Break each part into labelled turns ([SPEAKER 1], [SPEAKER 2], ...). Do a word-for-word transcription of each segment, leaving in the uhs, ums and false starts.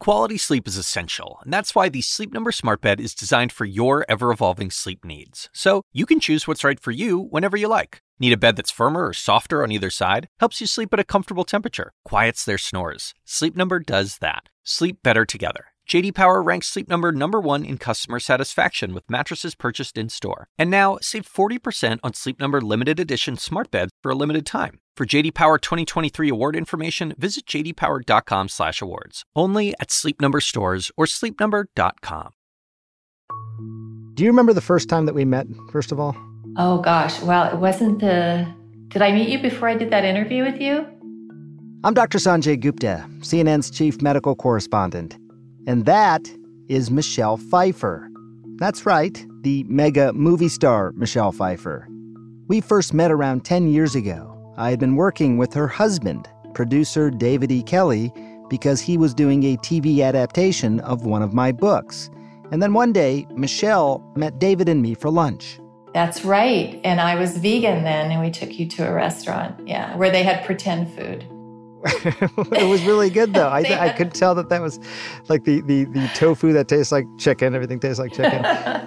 [SPEAKER 1] Quality sleep is essential, and that's why the Sleep Number Smart Bed is designed for your ever-evolving sleep needs. So you can choose what's right for you whenever you like. Need a bed that's firmer or softer on either side? Helps you sleep at a comfortable temperature. Quiets their snores. Sleep Number does that. Sleep better together. J D Power ranks Sleep Number number one in customer satisfaction with mattresses purchased in-store. And now, save forty percent on Sleep Number limited edition smart beds for a limited time. For J D Power twenty twenty-three award information, visit j d power dot com slash awards. Only at Sleep Number stores or sleep number dot com.
[SPEAKER 2] Do you remember the first time that we met, first of all?
[SPEAKER 3] Oh, gosh. Well, it wasn't the... Did I meet you before I did that interview with you?
[SPEAKER 2] I'm Doctor Sanjay Gupta, C N N's chief medical correspondent. And that is Michelle Pfeiffer. That's right, the mega movie star Michelle Pfeiffer. We first met around ten years ago. I had been working with her husband, producer David E. Kelley, because he was doing a T V adaptation of one of my books. And then one day, Michelle met David and me for lunch.
[SPEAKER 3] That's right. And I was vegan then, and we took you to a restaurant, yeah, where they had pretend food.
[SPEAKER 2] It was really good, though. I, I could tell that that was like the, the, the tofu that tastes like chicken. Everything tastes like chicken.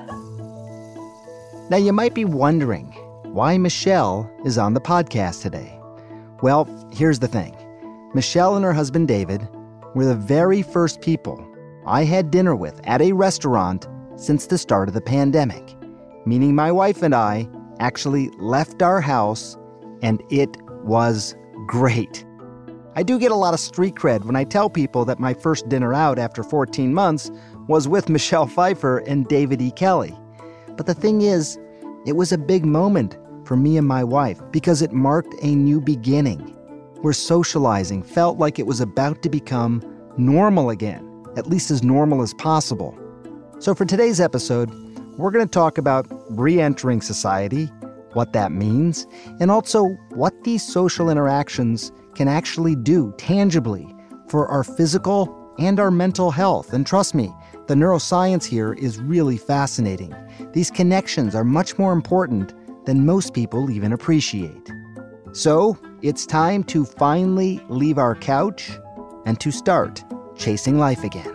[SPEAKER 2] Now, you might be wondering why Michelle is on the podcast today. Well, here's the thing. Michelle and her husband, David, were the very first people I had dinner with at a restaurant since the start of the pandemic, meaning my wife and I actually left our house, and it was great. I do get a lot of street cred when I tell people that my first dinner out after fourteen months was with Michelle Pfeiffer and David E. Kelley. But the thing is, it was a big moment for me and my wife because it marked a new beginning, where socializing felt like it was about to become normal again, at least as normal as possible. So for today's episode, we're going to talk about re-entering society, what that means, and also what these social interactions can actually do tangibly for our physical and our mental health. And trust me, the neuroscience here is really fascinating. These connections are much more important than most people even appreciate. So it's time to finally leave our couch and to start chasing life again.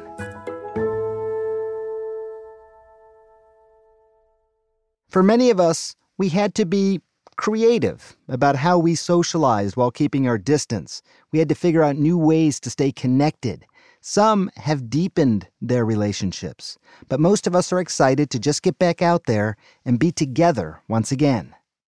[SPEAKER 2] For many of us, we had to be creative about how we socialized while keeping our distance. We had to figure out new ways to stay connected. Some have deepened their relationships, but most of us are excited to just get back out there and be together once again.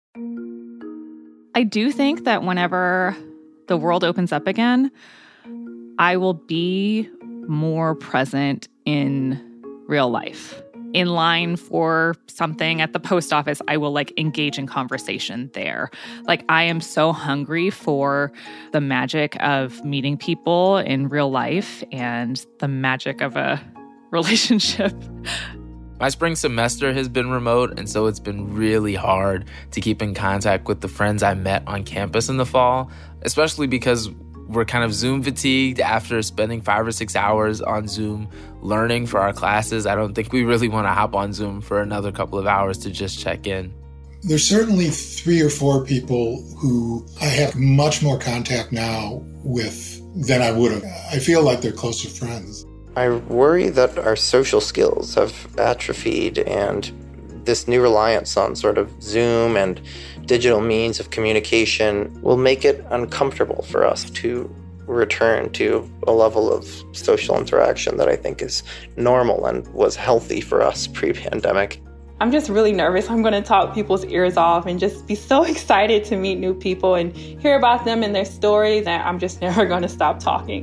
[SPEAKER 4] I do think that whenever the world opens up again, I will be more present in real life. In line for something at the post office, I will like engage in conversation there. Like I am so hungry for the magic of meeting people in real life and the magic of a relationship.
[SPEAKER 5] My spring semester has been remote, and so it's been really hard to keep in contact with the friends I met on campus in the fall, especially because we're kind of Zoom fatigued after spending five or six hours on Zoom learning for our classes. I don't think we really want to hop on Zoom for another couple of hours to just check in.
[SPEAKER 6] There's certainly three or four people who I have much more contact now with than I would have. I feel like they're closer friends.
[SPEAKER 7] I worry that our social skills have atrophied, and this new reliance on sort of Zoom and digital means of communication will make it uncomfortable for us to return to a level of social interaction that I think is normal and was healthy for us pre-pandemic.
[SPEAKER 8] I'm just really nervous. I'm going to talk people's ears off and just be so excited to meet new people and hear about them and their stories that I'm just never going to stop talking.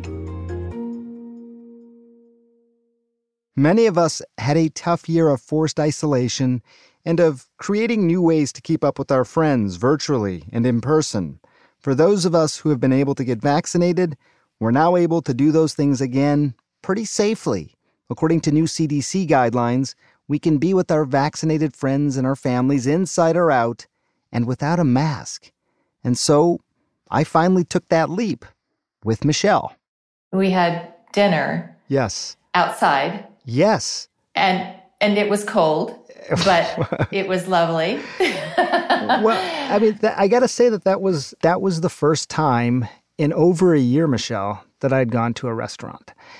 [SPEAKER 2] Many of us had a tough year of forced isolation and of creating new ways to keep up with our friends virtually and in person. For those of us who have been able to get vaccinated, we're now able to do those things again pretty safely. According to new C D C guidelines, we can be with our vaccinated friends and our families inside or out and without a mask. And so I finally took that leap with Michelle.
[SPEAKER 3] We had dinner.
[SPEAKER 2] Yes.
[SPEAKER 3] Outside.
[SPEAKER 2] Yes.
[SPEAKER 3] And and it was cold, but it was lovely.
[SPEAKER 2] Well, I mean, th- I got to say that that was that was the first time in over a year, Michelle, that I'd gone to a restaurant.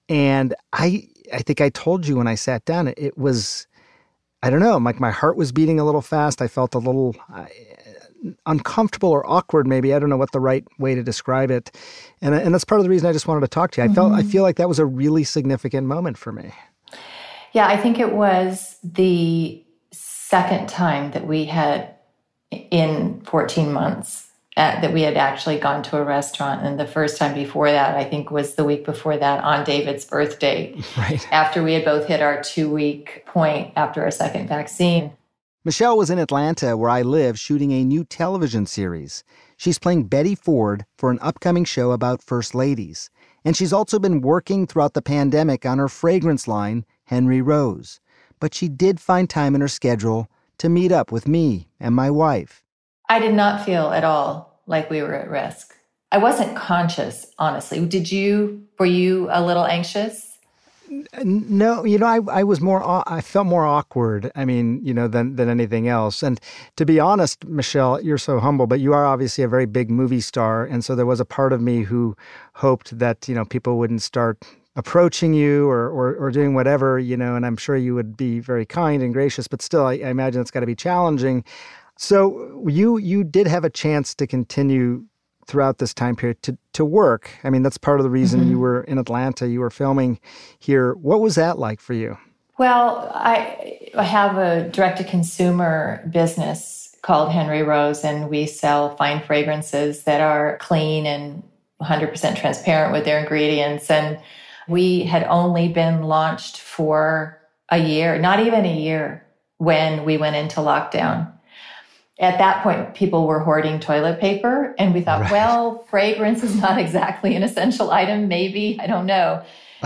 [SPEAKER 2] And I I think I told you when I sat down, it, it was, I don't know, like my heart was beating a little fast. I felt a little uh, uncomfortable or awkward, maybe. I don't know what the right way to describe it. And, and that's part of the reason I just wanted to talk to you. I mm-hmm. felt I feel like that was a really significant moment for me.
[SPEAKER 3] Yeah, I think it was the second time that we had, in fourteen months, uh, that we had actually gone to a restaurant. And the first time before that, I think, was the week before that on David's birthday.
[SPEAKER 2] Right.
[SPEAKER 3] After we had both hit our two-week point after our second vaccine.
[SPEAKER 2] Michelle was in Atlanta, where I live, shooting a new television series. She's playing Betty Ford for an upcoming show about First Ladies. And she's also been working throughout the pandemic on her fragrance line, Henry Rose. But she did find time in her schedule to meet up with me and my wife.
[SPEAKER 3] I did not feel at all like we were at risk. I wasn't conscious, honestly. Did you? Were you a little anxious?
[SPEAKER 2] No, you know, I, I was more, I felt more awkward, I mean, you know, than, than anything else. And to be honest, Michelle, you're so humble, but you are obviously a very big movie star. And so there was a part of me who hoped that, you know, people wouldn't start approaching you or, or, or doing whatever, you know, and I'm sure you would be very kind and gracious, but still, I, I imagine it's got to be challenging. So you you did have a chance to continue throughout this time period to, to work. I mean, that's part of the reason mm-hmm. you were in Atlanta, you were filming here. What was that like for you?
[SPEAKER 3] Well, I, I have a direct-to-consumer business called Henry Rose, and we sell fine fragrances that are clean and one hundred percent transparent with their ingredients. And we had only been launched for a year, not even a year, when we went into lockdown. At that point, people were hoarding toilet paper, and we thought, right. well, fragrance is not exactly an essential item, maybe, I don't know.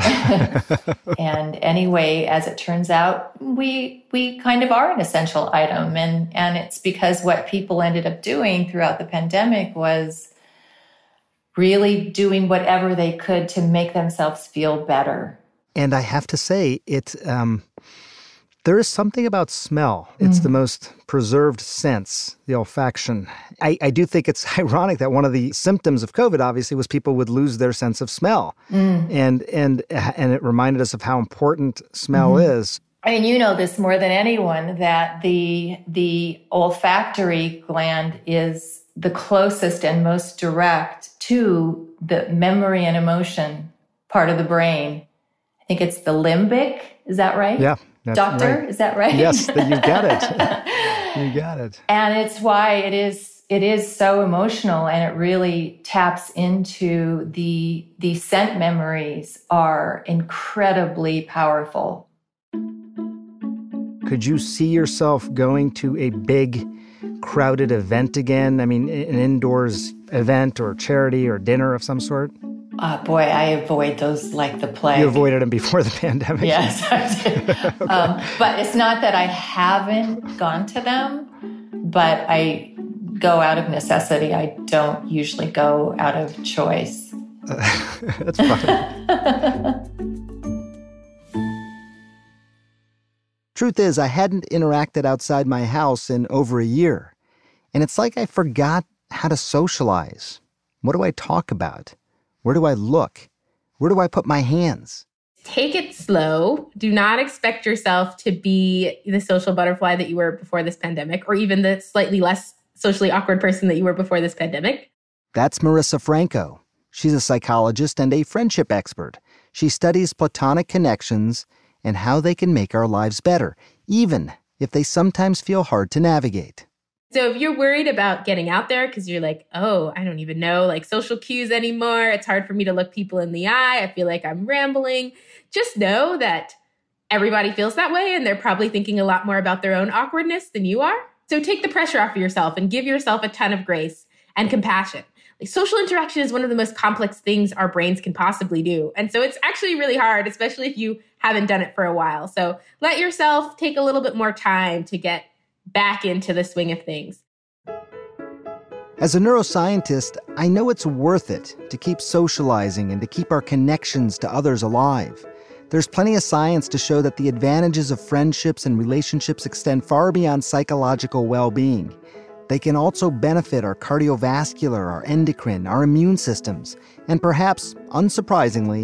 [SPEAKER 3] And anyway, as it turns out, we we kind of are an essential item. And, and it's because what people ended up doing throughout the pandemic was really doing whatever they could to make themselves feel better.
[SPEAKER 2] And I have to say, it um, there is something about smell. It's mm. the most preserved sense, the olfaction. I, I do think it's ironic that one of the symptoms of COVID, obviously, was people would lose their sense of smell. Mm. And and and it reminded us of how important smell mm-hmm. is.
[SPEAKER 3] I mean, you know this more than anyone, that the the olfactory gland is the closest and most direct to the memory and emotion part of the brain. I think it's the limbic. Is that right?
[SPEAKER 2] Yeah. That's
[SPEAKER 3] Doctor,
[SPEAKER 2] right.
[SPEAKER 3] Is that right?
[SPEAKER 2] Yes, you got it. You got it.
[SPEAKER 3] And it's why it is it is so emotional, and it really taps into the the scent memories are incredibly powerful.
[SPEAKER 2] Could you see yourself going to a big, crowded event again? I mean, an indoors event or charity or dinner of some sort?
[SPEAKER 3] Uh, boy, I avoid those like the plague.
[SPEAKER 2] You avoided them before the pandemic.
[SPEAKER 3] Yes, I did. Okay. um, but it's not that I haven't gone to them, but I go out of necessity. I don't usually go out of choice.
[SPEAKER 2] Uh, that's funny. Truth is, I hadn't interacted outside my house in over a year. And it's like I forgot how to socialize. What do I talk about? Where do I look? Where do I put my hands?
[SPEAKER 9] Take it slow. Do not expect yourself to be the social butterfly that you were before this pandemic, or even the slightly less socially awkward person that you were before this pandemic.
[SPEAKER 2] That's Marissa Franco. She's a psychologist and a friendship expert. She studies platonic connections and how they can make our lives better, even if they sometimes feel hard to navigate.
[SPEAKER 9] So if you're worried about getting out there because you're like, oh, I don't even know like social cues anymore. It's hard for me to look people in the eye. I feel like I'm rambling. Just know that everybody feels that way, and they're probably thinking a lot more about their own awkwardness than you are. So take the pressure off of yourself and give yourself a ton of grace and compassion. Like, social interaction is one of the most complex things our brains can possibly do. And so it's actually really hard, especially if you haven't done it for a while. So let yourself take a little bit more time to get back into the swing of things.
[SPEAKER 2] As a neuroscientist, I know it's worth it to keep socializing and to keep our connections to others alive. There's plenty of science to show that the advantages of friendships and relationships extend far beyond psychological well-being. They can also benefit our cardiovascular, our endocrine, our immune systems, and perhaps, unsurprisingly,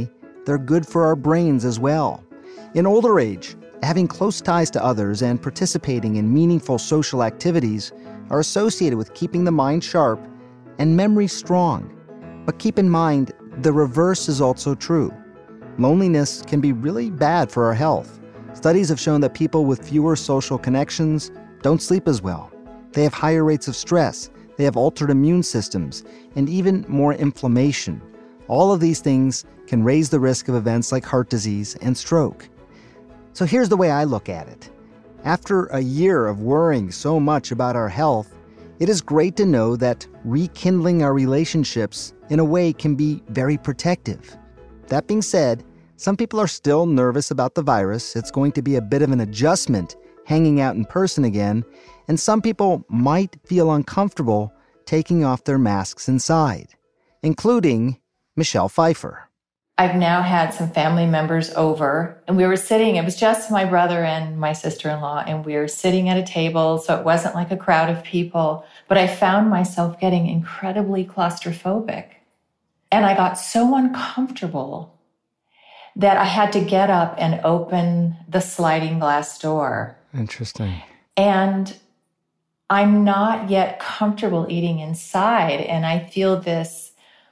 [SPEAKER 2] they're good for our brains as well. In older age, having close ties to others and participating in meaningful social activities are associated with keeping the mind sharp and memory strong. But keep in mind, the reverse is also true. Loneliness can be really bad for our health. Studies have shown that people with fewer social connections don't sleep as well. They have higher rates of stress, they have altered immune systems, and even more inflammation. All of these things can raise the risk of events like heart disease and stroke. So here's the way I look at it. After a year of worrying so much about our health, it is great to know that rekindling our relationships in a way can be very protective. That being said, some people are still nervous about the virus. It's going to be a bit of an adjustment hanging out in person again, and some people might feel uncomfortable taking off their masks inside, including Michelle Pfeiffer.
[SPEAKER 3] I've now had some family members over, and we were sitting, it was just my brother and my sister-in-law, and we were sitting at a table, so it wasn't like a crowd of people, but I found myself getting incredibly claustrophobic. And I got so uncomfortable that I had to get up and open the sliding glass door.
[SPEAKER 2] Interesting.
[SPEAKER 3] And I'm not yet comfortable eating inside, and I feel this,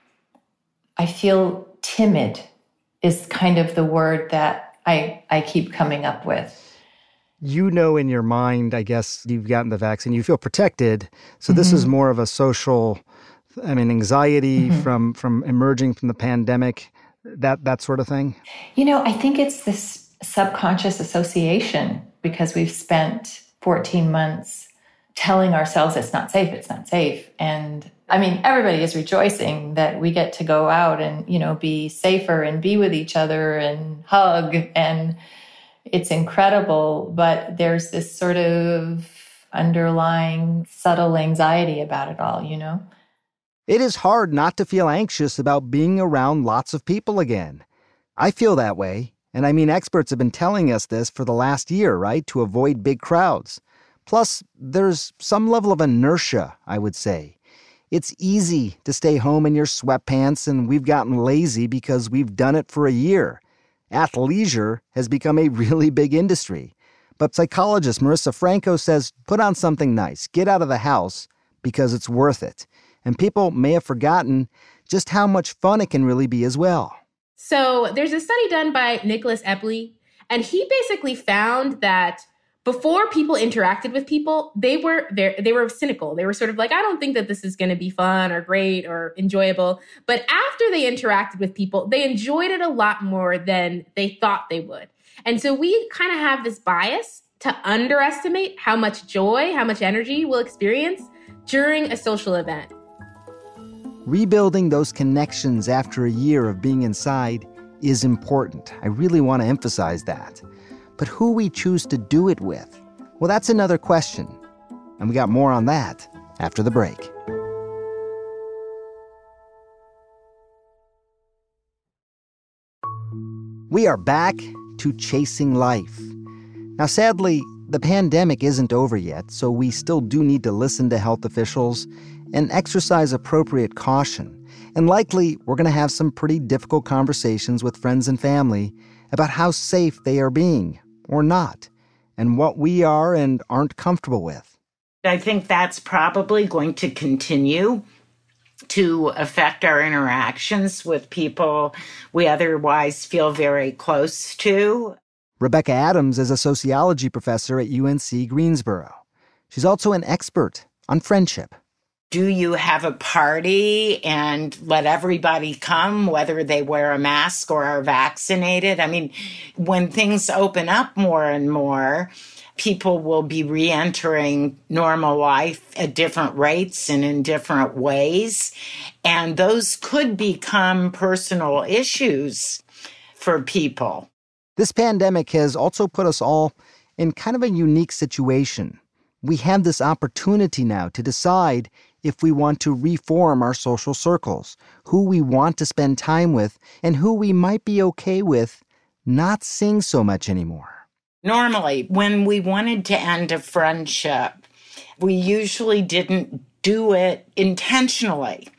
[SPEAKER 3] I feel timid is kind of the word that I, I keep coming up with.
[SPEAKER 2] You know in your mind, I guess, you've gotten the vaccine, you feel protected. So mm-hmm. This is more of a social, I mean, anxiety mm-hmm. from, from emerging from the pandemic, that, that sort of thing?
[SPEAKER 3] You know, I think it's this subconscious association because we've spent fourteen months telling ourselves it's not safe, it's not safe. And I mean, everybody is rejoicing that we get to go out and, you know, be safer and be with each other and hug. And it's incredible. But there's this sort of underlying subtle anxiety about it all, you know?
[SPEAKER 2] It is hard not to feel anxious about being around lots of people again. I feel that way. And I mean, experts have been telling us this for the last year, right? To avoid big crowds. Plus, there's some level of inertia, I would say. It's easy to stay home in your sweatpants, and we've gotten lazy because we've done it for a year. Athleisure has become a really big industry. But psychologist Marissa Franco says, put on something nice, get out of the house, because it's worth it. And people may have forgotten just how much fun it can really be as well.
[SPEAKER 9] So there's a study done by Nicholas Epley, and he basically found that before people interacted with people, they were they were cynical. They were sort of like, I don't think that this is going to be fun or great or enjoyable. But after they interacted with people, they enjoyed it a lot more than they thought they would. And so we kind of have this bias to underestimate how much joy, how much energy we'll experience during a social event.
[SPEAKER 2] Rebuilding those connections after a year of being inside is important. I really want to emphasize that. But who we choose to do it with, well, that's another question. And we got more on that after the break. We are back to chasing life. Now, sadly, the pandemic isn't over yet, so we still do need to listen to health officials and exercise appropriate caution. And likely, we're going to have some pretty difficult conversations with friends and family about how safe they are being or not, and what we are and aren't comfortable with.
[SPEAKER 10] I think that's probably going to continue to affect our interactions with people we otherwise feel very close to.
[SPEAKER 2] Rebecca Adams is a sociology professor at U N C Greensboro. She's also an expert on friendship.
[SPEAKER 10] Do you have a party and let everybody come, whether they wear a mask or are vaccinated? I mean, when things open up more and more, people will be re-entering normal life at different rates and in different ways. And those could become personal issues for people.
[SPEAKER 2] This pandemic has also put us all in kind of a unique situation. We have this opportunity now to decide if we want to reform our social circles, who we want to spend time with, and who we might be okay with not seeing so much anymore.
[SPEAKER 10] Normally, when we wanted to end a friendship, we usually didn't do it intentionally.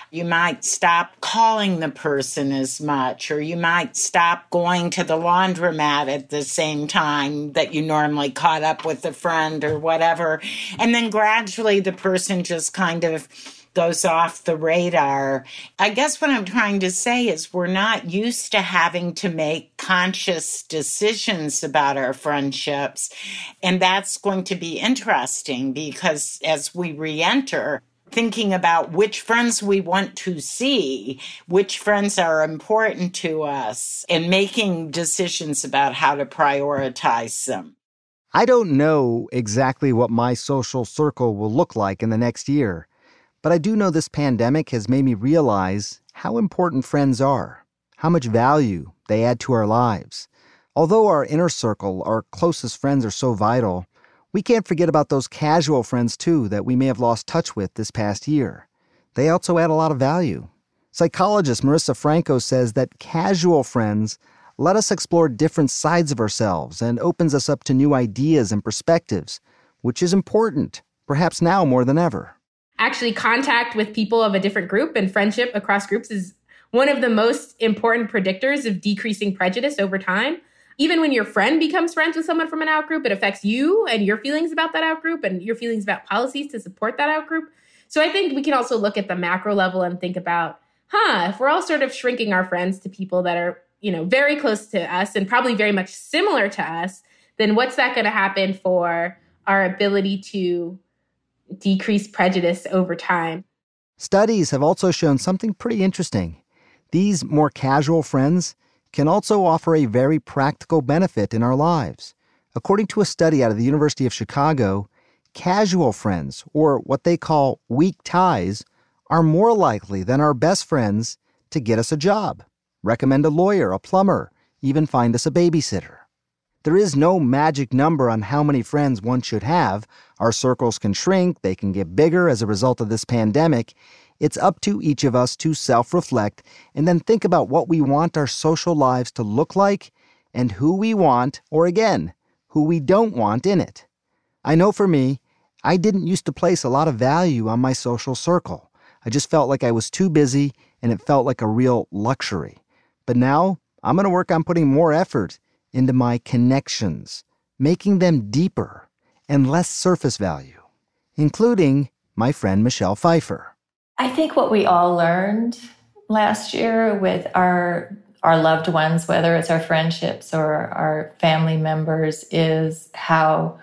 [SPEAKER 10] You might stop calling the person as much, or you might stop going to the laundromat at the same time that you normally caught up with a friend or whatever. And then gradually the person just kind of goes off the radar. I guess what I'm trying to say is we're not used to having to make conscious decisions about our friendships. And that's going to be interesting because as we re-enter, thinking about which friends we want to see, which friends are important to us, and making decisions about how to prioritize them.
[SPEAKER 2] I don't know exactly what my social circle will look like in the next year, but I do know this pandemic has made me realize how important friends are, how much value they add to our lives. Although our inner circle, our closest friends, are so vital, we can't forget about those casual friends, too, that we may have lost touch with this past year. They also add a lot of value. Psychologist Marissa Franco says that casual friends let us explore different sides of ourselves and opens us up to new ideas and perspectives, which is important, perhaps now more than ever.
[SPEAKER 9] Actually, contact with people of a different group and friendship across groups is one of the most important predictors of decreasing prejudice over time. Even when your friend becomes friends with someone from an outgroup, it affects you and your feelings about that outgroup and your feelings about policies to support that outgroup. So I think we can also look at the macro level and think about, huh, if we're all sort of shrinking our friends to people that are, you know, very close to us and probably very much similar to us, then what's that going to happen for our ability to decrease prejudice over time?
[SPEAKER 2] Studies have also shown something pretty interesting. These more casual friends can also offer a very practical benefit in our lives. According to a study out of the University of Chicago, casual friends, or what they call weak ties, are more likely than our best friends to get us a job, recommend a lawyer, a plumber, even find us a babysitter. There is no magic number on how many friends one should have. Our circles can shrink, they can get bigger as a result of this pandemic. It's up to each of us to self-reflect and then think about what we want our social lives to look like and who we want, or again, who we don't want in it. I know for me, I didn't used to place a lot of value on my social circle. I just felt like I was too busy and it felt like a real luxury. But now I'm going to work on putting more effort into my connections, making them deeper and less surface value, including my friend Michelle Pfeiffer.
[SPEAKER 3] I think what we all learned last year with our our loved ones, whether it's our friendships or our family members, is how,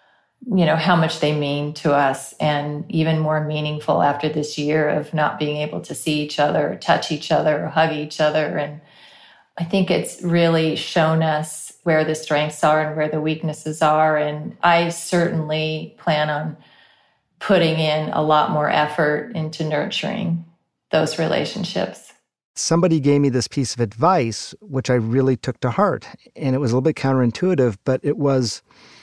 [SPEAKER 3] you know, how much they mean to us, and even more meaningful after this year of not being able to see each other, or touch each other, or hug each other. And I think it's really shown us where the strengths are and where the weaknesses are. And I certainly plan on putting in a lot more effort into nurturing those relationships.
[SPEAKER 2] Somebody gave me this piece of advice, which I really took to heart. And it was a little bit counterintuitive, but it was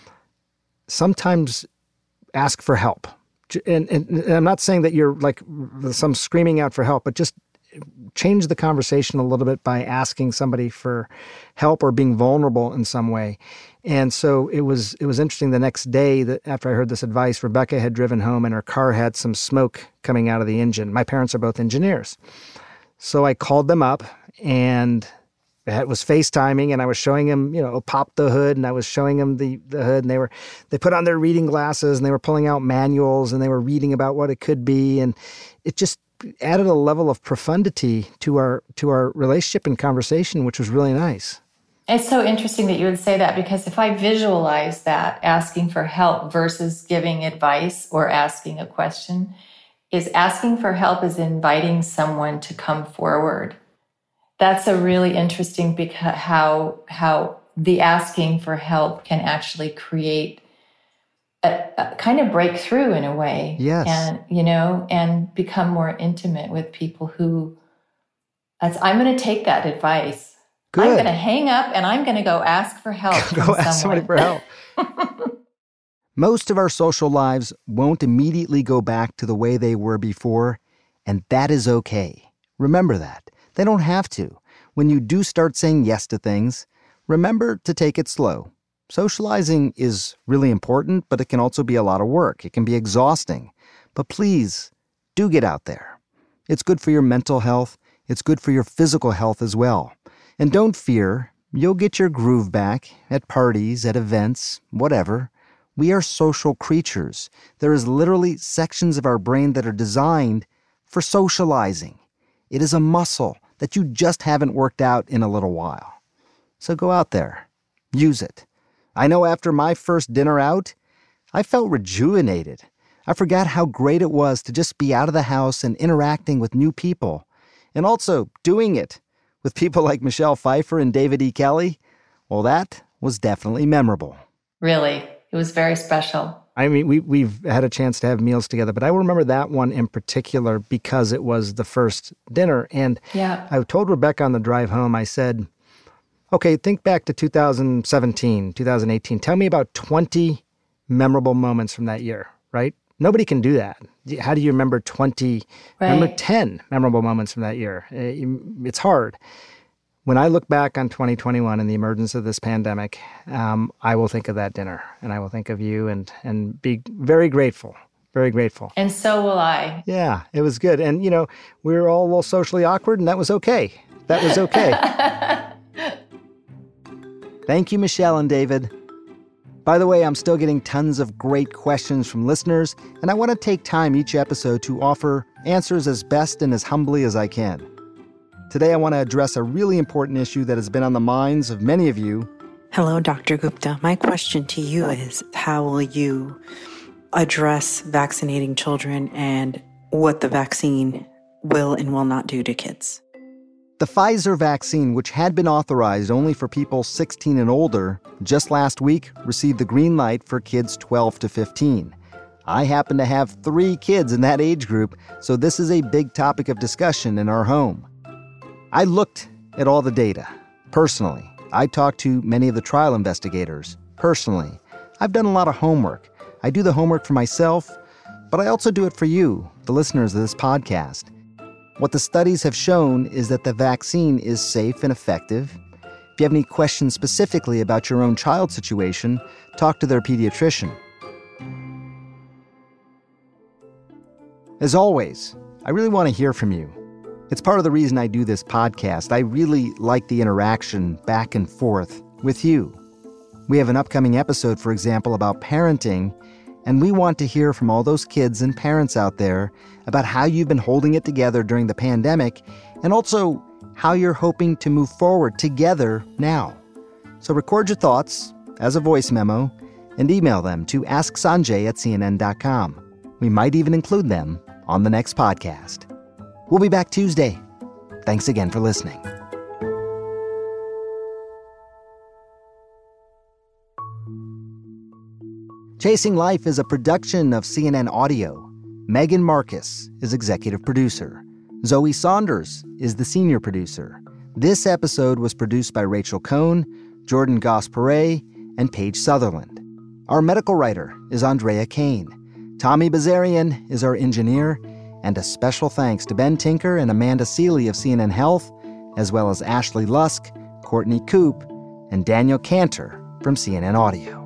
[SPEAKER 2] sometimes ask for help. And, and, and I'm not saying that you're like some screaming out for help, but just change the conversation a little bit by asking somebody for help or being vulnerable in some way. And so it was it was interesting the next day that after I heard this advice, Rebecca had driven home and her car had some smoke coming out of the engine. My parents are both engineers. So I called them up and it was FaceTiming, and I was showing them, you know, pop the hood, and I was showing them the, the hood, and they were, they put on their reading glasses and they were pulling out manuals and they were reading about what it could be. And it just added a level of profundity to our, to our relationship and conversation, which was really nice.
[SPEAKER 3] It's so interesting that you would say that, because if I visualize that, asking for help versus giving advice or asking a question, is asking for help is inviting someone to come forward. That's a really interesting, because how how the asking for help can actually create a, a kind of breakthrough in a way.
[SPEAKER 2] Yes.
[SPEAKER 3] And, you know, and become more intimate with people who, as I'm going to take that advice.
[SPEAKER 2] Good.
[SPEAKER 3] I'm going to hang up and I'm going to go ask for help.
[SPEAKER 2] Go ask somebody for help. Most of our social lives won't immediately go back to the way they were before, and that is okay. Remember that. They don't have to. When you do start saying yes to things, remember to take it slow. Socializing is really important, but it can also be a lot of work. It can be exhausting. But please, do get out there. It's good for your mental health. It's good for your physical health as well. And don't fear, you'll get your groove back at parties, at events, whatever. We are social creatures. There is literally sections of our brain that are designed for socializing. It is a muscle that you just haven't worked out in a little while. So go out there. Use it. I know after my first dinner out, I felt rejuvenated. I forgot how great it was to just be out of the house and interacting with new people. And also doing it with people like Michelle Pfeiffer and David E. Kelley. Well, that was definitely memorable.
[SPEAKER 3] Really, it was very special.
[SPEAKER 2] I mean, we, we've had a chance to have meals together, but I remember that one in particular because it was the first dinner. And
[SPEAKER 3] yeah.
[SPEAKER 2] I told Rebecca on the drive home, I said, okay, think back to two thousand seventeen, two thousand eighteen. Tell me about twenty memorable moments from that year, right? Nobody can do that. How do you remember twenty,
[SPEAKER 3] right.
[SPEAKER 2] remember ten memorable moments from that year? It's hard. When I look back on twenty twenty-one and the emergence of this pandemic, um, I will think of that dinner, and I will think of you and and be very grateful, very grateful.
[SPEAKER 3] And so will I.
[SPEAKER 2] Yeah, it was good. And, you know, we were all a little socially awkward, and that was okay. That was okay. Thank you, Michelle and David. By the way, I'm still getting tons of great questions from listeners, and I want to take time each episode to offer answers as best and as humbly as I can. Today, I want to address a really important issue that has been on the minds of many of you.
[SPEAKER 11] Hello, Doctor Gupta. My question to you is, how will you address vaccinating children and what the vaccine will and will not do to kids?
[SPEAKER 2] The Pfizer vaccine, which had been authorized only for people sixteen and older, just last week received the green light for kids twelve to fifteen. I happen to have three kids in that age group, so this is a big topic of discussion in our home. I looked at all the data, personally. I talked to many of the trial investigators, personally. I've done a lot of homework. I do the homework for myself, but I also do it for you, the listeners of this podcast. What the studies have shown is that the vaccine is safe and effective. If you have any questions specifically about your own child situation, talk to their pediatrician. As always, I really want to hear from you. It's part of the reason I do this podcast. I really like the interaction back and forth with you. We have an upcoming episode, for example, about parenting, and we want to hear from all those kids and parents out there about how you've been holding it together during the pandemic and also how you're hoping to move forward together now. So record your thoughts as a voice memo and email them to ask sanjay at c n n dot com. We might even include them on the next podcast. We'll be back Tuesday. Thanks again for listening. Chasing Life is a production of C N N Audio. Megan Marcus is executive producer. Zoe Saunders is the senior producer. This episode was produced by Rachel Cohn, Jordan Goss-Perret, and Paige Sutherland. Our medical writer is Andrea Kane. Tommy Bazarian is our engineer. And a special thanks to Ben Tinker and Amanda Seeley of C N N Health, as well as Ashley Lusk, Courtney Koop, and Daniel Cantor from C N N Audio.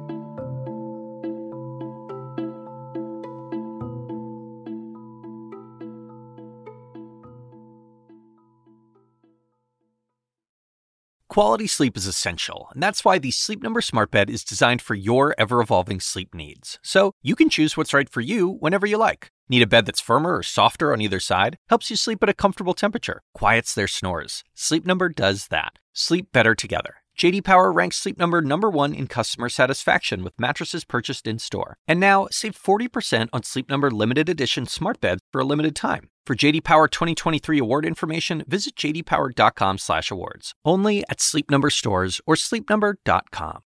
[SPEAKER 1] Quality sleep is essential, and that's why the Sleep Number Smart Bed is designed for your ever-evolving sleep needs. So you can choose what's right for you whenever you like. Need a bed that's firmer or softer on either side? Helps you sleep at a comfortable temperature. Quiets their snores. Sleep Number does that. Sleep better together. J D Power ranks Sleep Number number one in customer satisfaction with mattresses purchased in-store. And now, save forty percent on Sleep Number limited edition smart beds for a limited time. For J D Power twenty twenty-three award information, visit j d power dot com slash awards. Only at Sleep Number stores or sleep number dot com.